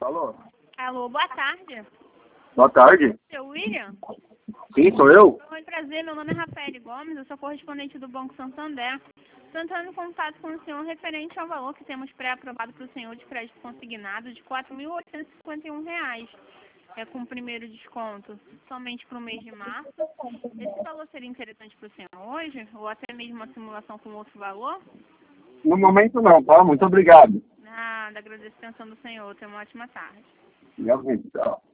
Alô? Alô, boa tarde. Boa tarde. Seu William? Sim, sou eu? Oi, prazer. Meu nome é Rafael Gomes, eu sou correspondente do Banco Santander. Estou entrando em contato com o senhor referente ao valor que temos pré-aprovado para o senhor de crédito consignado de R$ 4.851. Com o primeiro desconto somente para o mês de março. Esse valor seria interessante para o senhor hoje? Ou até mesmo uma simulação com outro valor? No momento não, tá? Muito obrigado. Nada, agradeço a atenção do senhor. Tenha uma ótima tarde. Realmente, tá.